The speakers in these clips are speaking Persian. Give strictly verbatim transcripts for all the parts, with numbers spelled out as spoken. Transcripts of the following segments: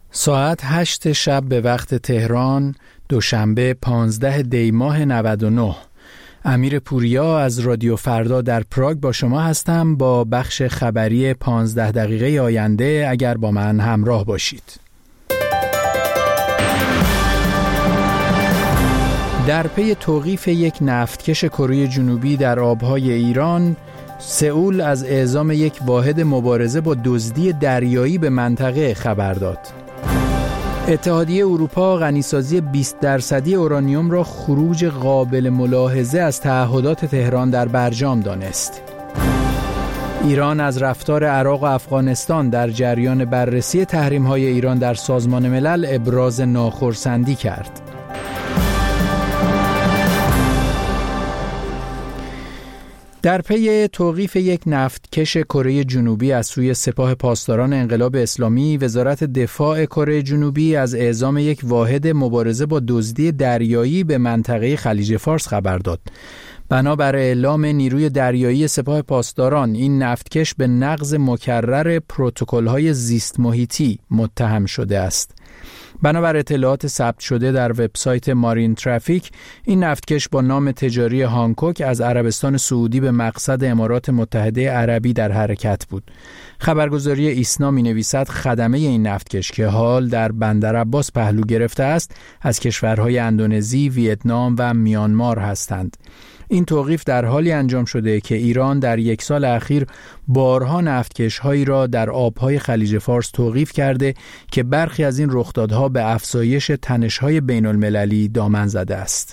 ساعت هشت شب به وقت تهران، دوشنبه پانزده دی ماه نود و نه. امیر پوریا از رادیو فردا در پراگ با شما هستم با بخش خبری پانزده دقیقه آینده. اگر با من همراه باشید. در پی توقیف یک نفتکش کره جنوبی در آبهای ایران، سئول از اعزام یک واحد مبارزه با دزدی دریایی به منطقه خبر داد. اتحادیه اروپا غنیسازی بیست درصدی اورانیوم را خروج قابل ملاحظه از تعهدات تهران در برجام دانست. ایران از رفتار عراق و افغانستان در جریان بررسی تحریم‌های ایران در سازمان ملل ابراز ناخرسندی کرد. در پی توقیف یک نفتکش کره جنوبی از سوی سپاه پاسداران انقلاب اسلامی، وزارت دفاع کره جنوبی از اعزام یک واحد مبارزه با دزدی دریایی به منطقه خلیج فارس خبر داد. بنابر اعلام نیروی دریایی سپاه پاسداران، این نفتکش به نقض مکرر پروتکل‌های زیست محیطی متهم شده است. بنابر اطلاعات ثبت شده در وبسایت مارین ترافیک، این نفتکش با نام تجاری هانکوک از عربستان سعودی به مقصد امارات متحده عربی در حرکت بود. خبرگزاری ایسنا می‌نویسد خدمه این نفتکش که حال در بندر عباس پهلو گرفته است، از کشورهای اندونزی، ویتنام و میانمار هستند. این توقیف در حالی انجام شده که ایران در یک سال اخیر بارها نفتکش‌هایی را در آبهای خلیج فارس توقیف کرده که برخی از این رخدادها به افزایش تنش‌های بین‌المللی دامن زده است.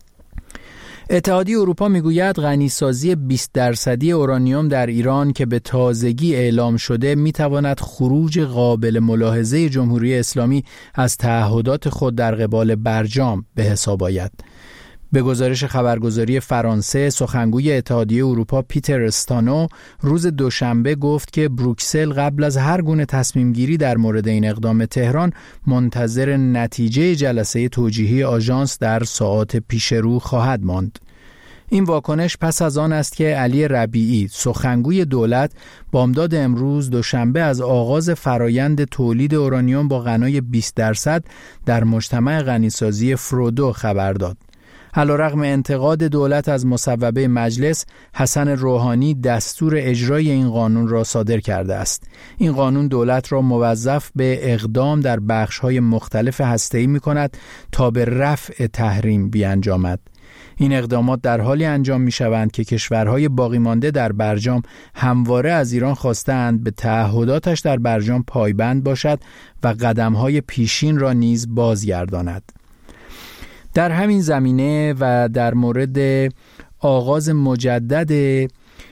اتحادیه اروپا میگوید غنیسازی بیست درصدی اورانیوم در ایران که به تازگی اعلام شده میتواند خروج قابل ملاحظه جمهوری اسلامی از تعهدات خود در قبال برجام به حساب آید. به گزارش خبرگزاری فرانسه، سخنگوی اتحادیه اروپا پیتر استانو روز دوشنبه گفت که بروکسل قبل از هر گونه تصمیم گیری در مورد این اقدام تهران منتظر نتیجه جلسه توجیهی آژانس در ساعات پیش رو خواهد ماند. این واکنش پس از آن است که علی ربیعی، سخنگوی دولت، بامداد امروز دوشنبه از آغاز فرایند تولید اورانیوم با غنای بیست درصد در مجتمع غنیسازی فرودو خبر داد. علیرغم انتقاد دولت از مصوبه مجلس، حسن روحانی دستور اجرای این قانون را صادر کرده است. این قانون دولت را موظف به اقدام در بخش‌های مختلف هسته‌ای می‌کند تا به رفع تحریم بیانجامد. این اقدامات در حالی انجام می‌شوند که کشورهای باقی مانده در برجام همواره از ایران خواستند به تعهداتش در برجام پایبند باشد و قدم‌های پیشین را نیز بازگرداند. در همین زمینه و در مورد آغاز مجدد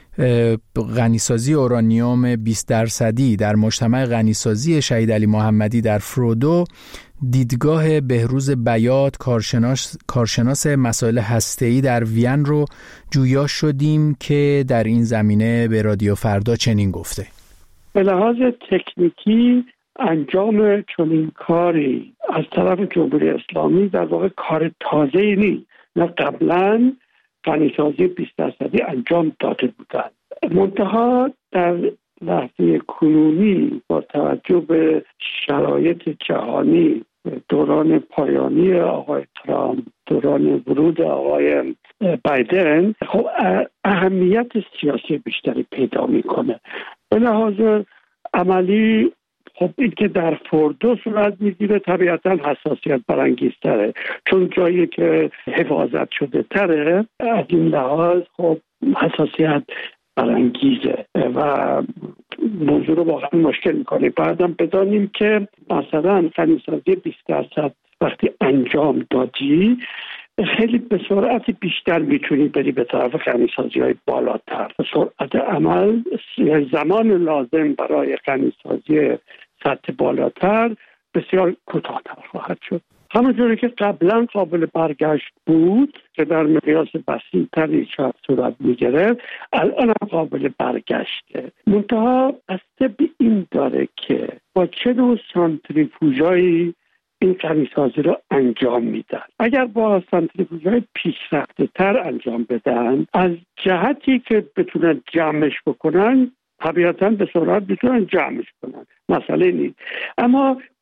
غنیسازی اورانیوم بیست درصدی در مجتمع غنیسازی شهید علی محمدی در فرودو، دیدگاه بهروز بیات، کارشناس کارشناس مسائل هسته‌ای در وین رو جویا شدیم که در این زمینه به رادیو فردا چنین گفته: به لحاظ تکنیکی انجام چنین کاری از طرف جمهوری اسلامی در واقع کار تازه‌ای نیست. نه قبلا غنیسازی بیست درصدی انجام داده بودند. منتها در لحظه کنونی با توجه به شرایط جهانی، دوران پایانی آقای ترامپ، دوران ورود آقای بایدن، خب اهمیت سیاسی بیشتری پیدا میکنه. به لحاظ عملی خب این که در فردو صورت میگیره طبیعتا حساسیت برانگیزتره، چون جایی که حفاظت شده تره، از این لحاظ خب حساسیت برانگیزه و موضوع رو واقعا مشکل میکنه. بعدم بدانیم که مثلا غنیسازی بیست درصد وقتی انجام دادی، خیلی به سرعت بیشتر میتونی بری به طرف غنیسازی های بالاتر. سرعت عمل، زمان لازم برای غنیسازی سطح بالاتر بسیار کوتاه‌تر خواهد شد. همونجوری که قبلا قابل برگشت بود که در مقیاس وسیع‌تری شاید صورت می‌گرفت، الان هم قابل برگشته. منتها بسته به این داره که با چه نوع سانتریفوژایی این غنیسازی رو انجام میدن. اگر با سانتریفوژهای پیشرفته تر انجام بدن، از جهتی که بتونن جمعش بکنن، طبیعتاً به سرعت بتونن جمعش کنن، مسئله نیست. اما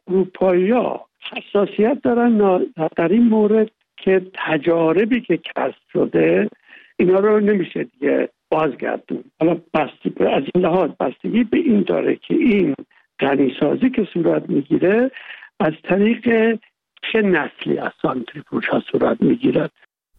اروپایی‌ها حساسیت دارن در این مورد که تجاربی که کسب شده اینا رو نمیشه دیگه بازگردون. حالا بستگی از این لحاظ بستگی به این داره که این غنیسازی که صورت میگیره از طریق چه نسلی از سانتریفوژ ها صورت میگیرد.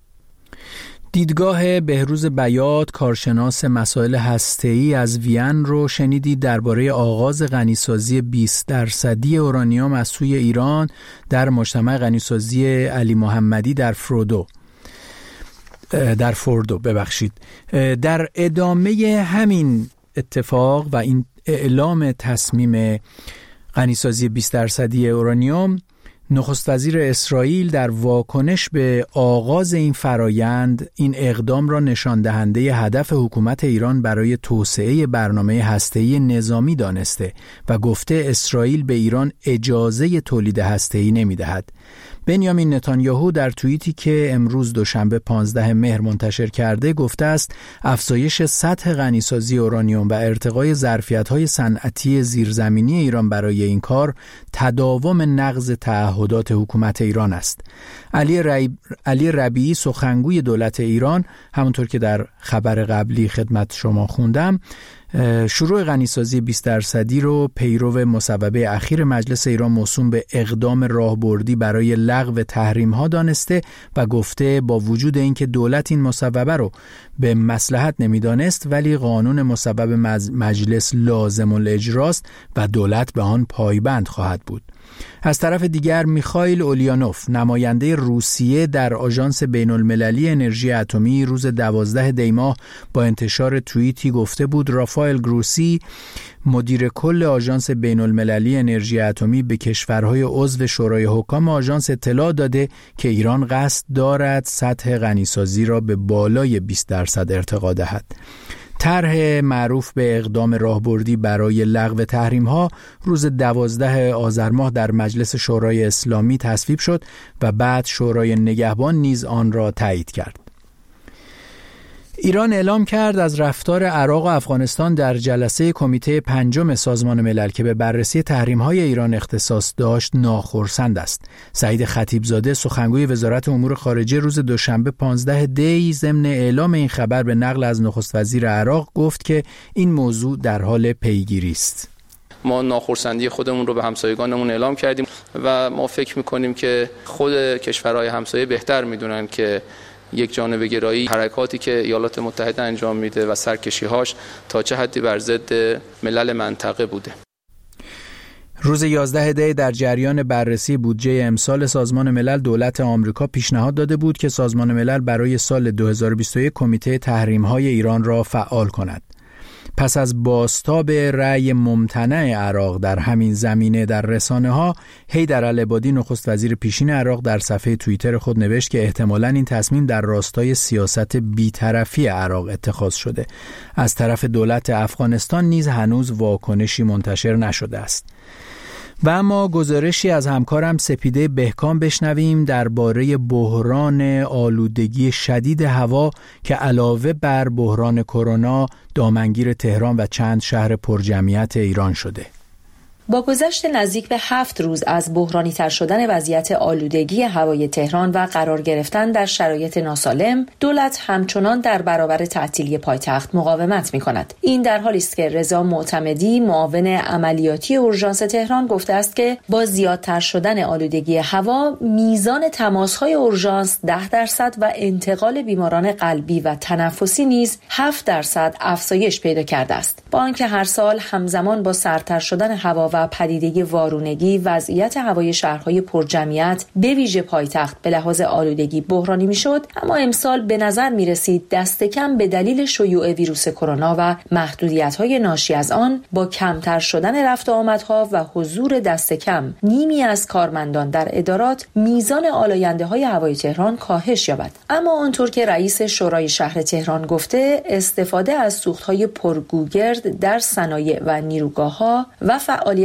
دیدگاه بهروز بیات، کارشناس مسائل هسته‌ای از وین رو شنیدید درباره آغاز غنیسازی بیست درصدی اورانیوم از سوی ایران در مجتمع غنیسازی علی محمدی در فرودو در فوردو ببخشید. در ادامه همین اتفاق و این اعلام تصمیم غنیسازی بیست درصدی اورانیوم، نخست وزیر اسرائیل در واکنش به آغاز این فرایند این اقدام را نشان دهنده هدف حکومت ایران برای توسعه برنامه هسته‌ای نظامی دانسته و گفته اسرائیل به ایران اجازه تولید هسته‌ای نمی‌دهد. بنیامین نتانیاهو در توییتی که امروز دوشنبه پانزده مهر منتشر کرده گفته است افزایش سطح غنیسازی اورانیوم و ارتقای ظرفیت‌های صنعتی زیرزمینی ایران برای این کار تداوم نقض تعهدات حکومت ایران است. علی رب... علی ربیعی سخنگوی دولت ایران، همونطور که در خبر قبلی خدمت شما خوندم، شروع غنیسازی بیست درصدی رو پیرو مصوبه اخیر مجلس ایران موسوم به اقدام راهبردی برای لغو تحریم ها دانسته و گفته با وجود اینکه دولت این مصوبه رو به مصلحت نمیدانست ولی قانون مصوبه مجلس لازم الاجراست و دولت به آن پایبند خواهد بود. از طرف دیگر میخائیل اولیانوف، نماینده روسیه در آژانس بین المللی انرژی اتمی، روز دوازده دی ماه با انتشار توییتی گفته بود رافائل گروسی، مدیر کل آژانس بین المللی انرژی اتمی، به کشورهای عضو شورای حکام آژانس اطلاع داده که ایران قصد دارد سطح غنیسازی را به بالای بیست درصد ارتقا دهد. طرح معروف به اقدام راهبردی برای لغو تحریم‌ها روز دوازده آذر ماه در مجلس شورای اسلامی تصویب شد و بعد شورای نگهبان نیز آن را تایید کرد. ایران اعلام کرد از رفتار عراق و افغانستان در جلسه کمیته پنجم سازمان ملل که به بررسی تحریم‌های ایران اختصاص داشت ناخرسند است. سعید خطیبزاده، سخنگوی وزارت امور خارجه، روز دوشنبه پانزده دی ضمن اعلام این خبر به نقل از نخست وزیر عراق گفت که این موضوع در حال پیگیری است. ما ناخرسندی خودمون رو به همسایگانمون اعلام کردیم و ما فکر می‌کنیم که خود کشورهای همسایه بهتر می‌دونن که یک جانبه گرایی، حرکاتی که ایالات متحده انجام میده و سرکشی‌هاش تا چه حدی بر ضد ملل منطقه بوده. روز یازده دی در جریان بررسی بودجه امسال سازمان ملل، دولت آمریکا پیشنهاد داده بود که سازمان ملل برای سال دو هزار و بیست و یک کمیته تحریم‌های ایران را فعال کند. پس از بازتاب رأی ممتنع عراق در همین زمینه در رسانه‌ها، حیدر العبادی نخست وزیر پیشین عراق در صفحه توییتر خود نوشت که احتمالاً این تصمیم در راستای سیاست بی‌طرفی عراق اتخاذ شده. از طرف دولت افغانستان نیز هنوز واکنشی منتشر نشده است. و اما گزارشی از همکارم سپیده بهکام بشنویم درباره بحران آلودگی شدید هوا که علاوه بر بحران کرونا دامنگیر تهران و چند شهر پرجمعیت ایران شده. با گذشت نزدیک به هفت روز از بحرانی تر شدن وضعیت آلودگی هوای تهران و قرار گرفتن در شرایط ناسالم، دولت همچنان در برابر تعطیلی پایتخت مقاومت می‌کند. این در حالی است که رضا معتمدی، معاون عملیاتی اورژانس تهران، گفته است که با زیادتر شدن آلودگی هوا، میزان تماس‌های اورژانس ده درصد و انتقال بیماران قلبی و تنفسی نیز هفت درصد افزایش پیدا کرده است. با آنکه هر سال همزمان با سردتر شدن هوا و و پدیده وارونگی وضعیت هوای شهرهای پرجمعیت به ویژه پایتخت به لحاظ آلودگی بحرانی میشد، اما امسال به نظر می رسید دست کم به دلیل شیوع ویروس کرونا و محدودیت‌های ناشی از آن با کمتر شدن رفت و آمدها و حضور دست کم نیمی از کارمندان در ادارات، میزان آلاینده‌های هوای تهران کاهش یابد. اما آنطور که رئیس شورای شهر تهران گفته، استفاده از سوخت‌های پرگوگرد در صنایع و نیروگاه‌ها و فعالیت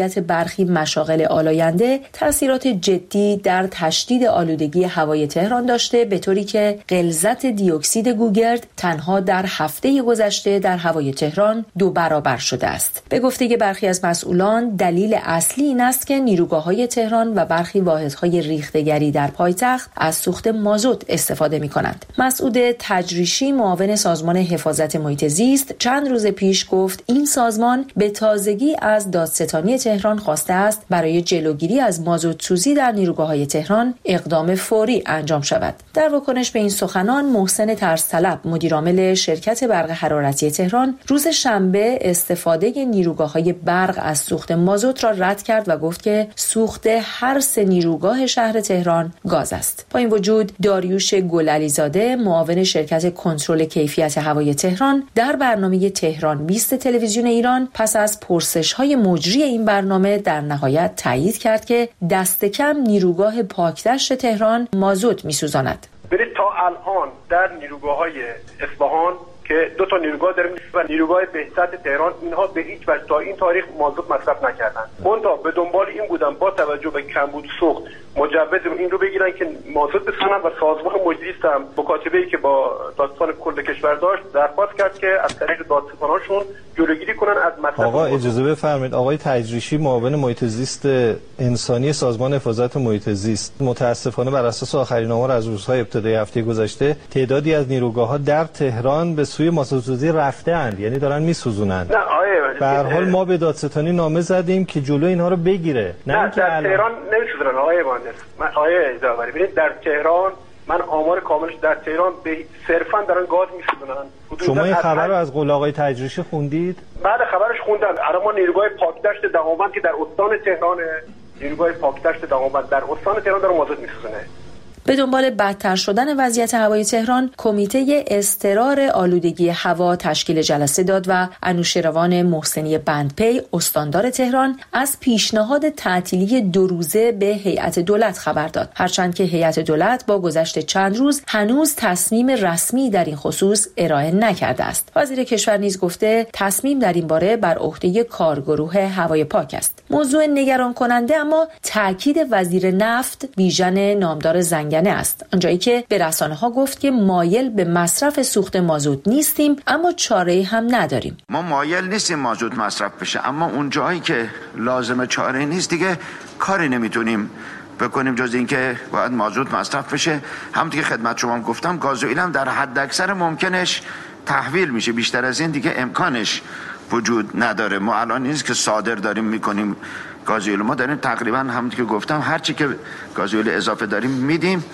فعالیت برخی مشاغل آلاینده تأثیرات جدی در تشدید آلودگی هوای تهران داشته، به طوری که غلظت دیوکسید گوگرد تنها در هفته گذشته در هوای تهران دو برابر شده است. به گفته برخی از مسئولان، دلیل اصلی این است که نیروگاه‌های تهران و برخی واحدهای ریخته‌گری در پایتخت از سوخت مازوت استفاده می‌کنند. مسعود تجریشی، معاون سازمان حفاظت محیط زیست، چند روز پیش گفت این سازمان به تازگی از دادستانی تهران خواسته است برای جلوگیری از مازوت سوزی در نیروگاه‌های تهران اقدام فوری انجام شود. در واکنش به این سخنان، محسن ترس‌طلب، مدیرعامل شرکت برق حرارتی تهران، روز شنبه استفاده نیروگاه‌های برق از سوخت مازوت را رد کرد و گفت که سوخت هر سه نیروگاه شهر تهران گاز است. با این وجود، داریوش گلعلیزاده، معاون شرکت کنترل کیفیت هوای تهران، در برنامه تهران بیست تلویزیون ایران پس از پرسش‌های مجری این برنامه در نهایت تایید کرد که دست کم نیروگاه پاکدشت تهران مازوت می‌سوزاند. برید تا الان در نیروگاه‌های اصفهان که دو تا نیروگاه داریم و نیروگاه بهزاد تهران، اینها به هیچ وجه تا این تاریخ مازوت مصرف نکردن. منتها به دنبال این بودن با توجه به کمبود سوخت مجوز این رو بگیرن که مازوت بسازن و سازمان مجریست هم مکاتبه‌ای که با دادستان کل کشور داشت درخواست کرد که از طریق دادستاناشون جلوگیری کنن از مصرف. آقا اجازه بفرمایید، آقای تجریشی، معاون محیط زیست انسانی سازمان حفاظت محیط زیست، متاسفانه بر اساس آخرین آمار از روزهای ابتدایی هفته گذشته تعدادی از نیروگاه‌ها در تهران به سوی مازوت‌سوزی رفته‌اند، یعنی دارن می‌سوزونن. نه آیه به هر حال ما به دادستانی نامه زدیم که جلوی اینها رو بگیره. نه, نه در الان... تهران نمی‌سوزونن آقای مهندس. من آیه اجازه ببینید، در تهران من آمار کاملش در تهران به صرفا دارن گاز می‌سوزونن. شما این خبر رو از قول آقای تجریشی خوندید؟ بعد خبرش خوندم. الان ما نیروگاه پاکدشت دهاوند که در استان تهران، نیروگاه پاکدشت دهاوند در استان تهران داره مازوت می‌سوزونه. به دنبال بدتر شدن وضعیت هوای تهران، کمیته اضطرار آلودگی هوا تشکیل جلسه داد و انوشیروان محسنی بندپی، استاندار تهران، از پیشنهاد تعطیلی دو روزه به هیئت دولت خبر داد. هرچند که هیئت دولت با گذشت چند روز هنوز تصمیم رسمی در این خصوص ارائه نکرده است. وزیر کشور نیز گفته تصمیم در این باره بر عهده کارگروه هوای پاک است. موضوع نگران کننده اما تاکید وزیر نفت بیژن نامدار زنگ است، آنجایی که به رسانه‌ها گفت که مایل به مصرف سوخت مازوت نیستیم، اما چاره‌ای هم نداریم. ما مایل نیستیم مازوت مصرف بشه، اما اون جایی که لازمه چاره نیست دیگه کاری نمیتونیم بکنیم جز اینکه باید مازوت مصرف بشه. همونطور که خدمت شما گفتم، گازوئیل هم در حد اکثر ممکنش تحویل میشه، بیشتر از این دیگه امکانش وجود نداره. ما الان نیست که صادر داریم میکنیم گازوئیل، ما داریم تقریبا همونطور که گفتم هر چی که گازوئیل اضافه داریم میدیم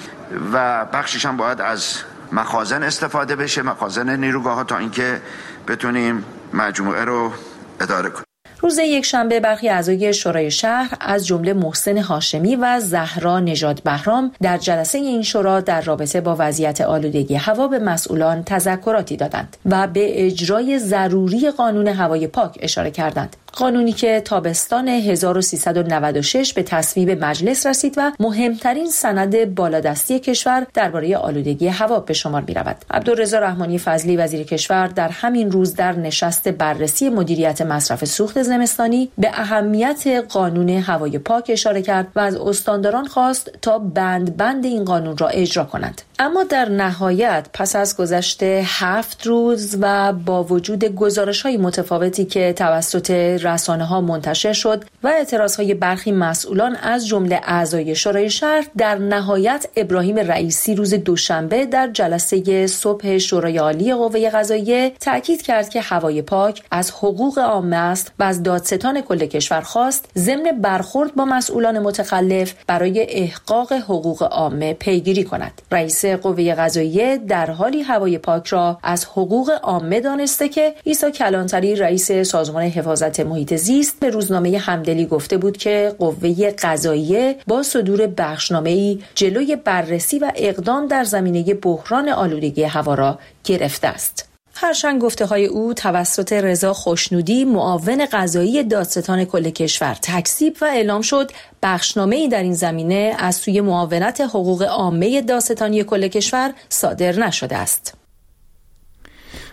و بخشش هم باید از مخازن استفاده بشه، مخازن نیروگاه‌ها، تا اینکه بتونیم مجموعه رو اداره کنیم. روز یکشنبه برخی اعضای شورای شهر از جمله محسن هاشمی و زهرا نژاد بهرام در جلسه این شورا در رابطه با وضعیت آلودگی هوا به مسئولان تذکراتی دادند و به اجرای ضروری قانون هوای پاک اشاره کردند. قانونی که تابستان هزار و سیصد و نود و شش به تصویب مجلس رسید و مهمترین سند بالادستی کشور درباره آلودگی هوا به شمار می‌رود. عبدالرضا رحمانی فضلی وزیر کشور در همین روز در نشست بررسی مدیریت مصرف سوخت زمستانی به اهمیت قانون هوای پاک اشاره کرد و از استانداران خواست تا بند بند این قانون را اجرا کنند. اما در نهایت پس از گذشت هفت روز و با وجود گزارش‌های متفاوتی که توسط رسانه‌ها منتشر شد و اعتراضهای برخی مسئولان از جمله اعضای شورای شهر، در نهایت ابراهیم رئیسی روز دوشنبه در جلسه صبح شورای عالی قوه قضاییه تاکید کرد که هوای پاک از حقوق عامه است و از دادستان کل کشور خواست ضمن برخورد با مسئولان متخلف برای احقاق حقوق عامه پیگیری کند. رئیس قوه قضاییه در حالی هوای پاک را از حقوق عامه دانسته که عیسی کلانتری رئیس سازمان حفاظت محیط زیست به روزنامه همدلی گفته بود که قوه قضاییه با صدور بخشنامه‌ای جلوی بررسی و اقدام در زمینه بحران آلودگی هوا را گرفته است. هرچند گفته‌های او توسط رضا خوشنودی، معاون قضایی دادستان کل کشور، تکذیب و اعلام شد، بخشنامه‌ای در این زمینه از سوی معاونت حقوق عامه دادستانی کل کشور صادر نشده است.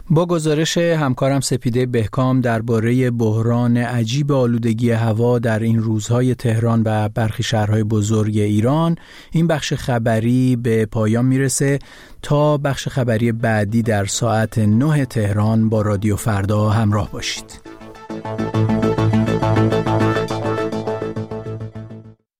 با گزارش همکارم سپیده بهکام درباره بحران عجیب آلودگی هوا در این روزهای تهران و برخی شهرهای بزرگ ایران، این بخش خبری به پایان میرسه. تا بخش خبری بعدی در ساعت نه تهران با رادیو فردا همراه باشید.